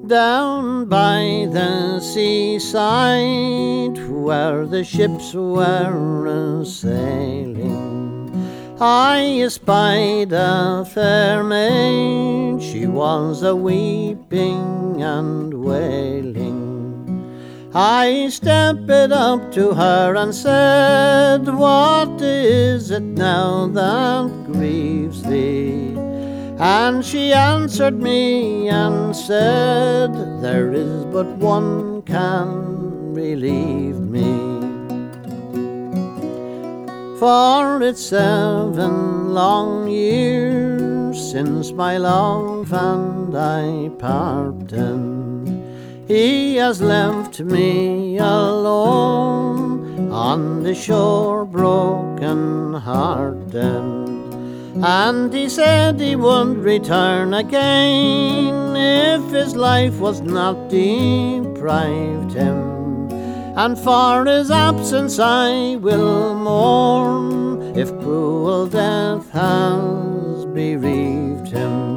Down by the seaside, where the ships were a-sailing, I espied a fair maid. She was a-weeping and wailing. I stepped up to her and said, "What is it now that grieves thee?" And she answered me and said, "There is but one can relieve me. For it's 7 long years since my love and I parted. He has left me alone on the shore, broken hearted. And he said he would return again if his life was not deprived him. And for his absence I will mourn, if cruel death has bereaved him."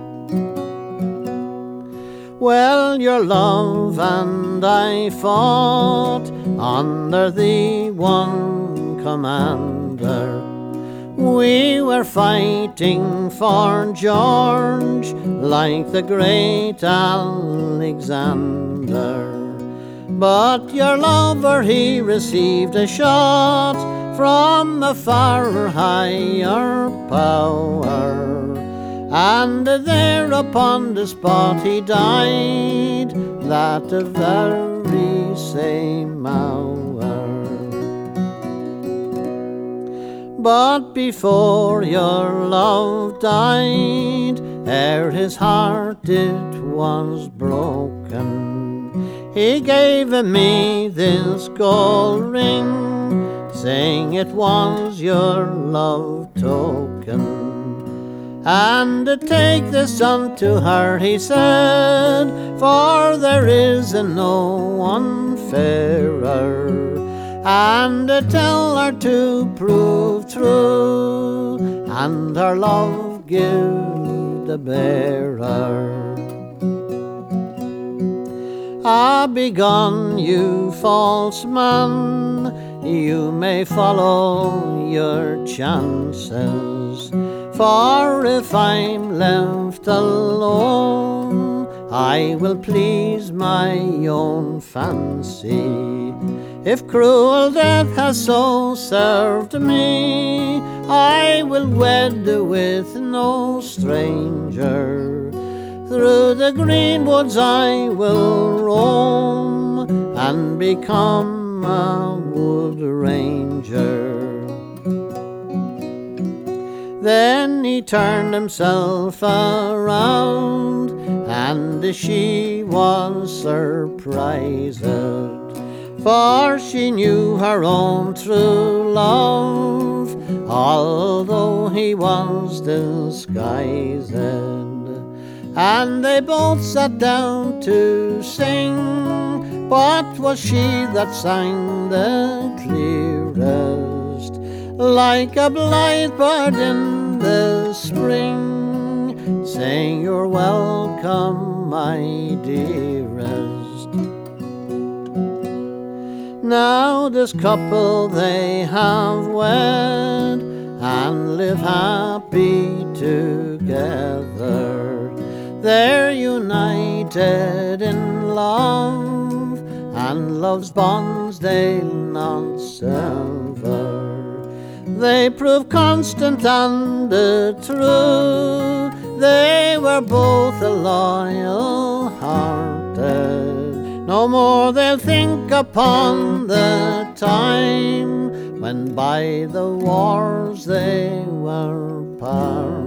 Well, your love and I fought under the one commander. We were fighting for George like the great Alexander. But your lover, he received a shot from a far higher power, and there upon the spot he died that very same hour. But before your love died, ere his heart it was broken, he gave me this gold ring, saying it was your love token. "And take this unto her," he said, "for there is no one fairer. And tell her to prove true, and her love give the bearer." "Ah, begone, you false man, you may follow your chances. For if I'm left alone, I will please my own fancy. If cruel death has so served me, I will wed with no stranger. Through the green woods I will roam, and become a wood ranger." Then he turned himself around, and she was surprised, for she knew her own true love, although he was disguised. And they both sat down to sing, but 'twas she that sang the clearest, like a blithe bird in the spring, saying, "You're welcome, my dearest." Now this couple they have wed, and live happy together. They're united in love, and love's bonds they'll not sever. They prove constant and true, they were both loyal hearted. No more they'll think upon the time when by the wars they were parted.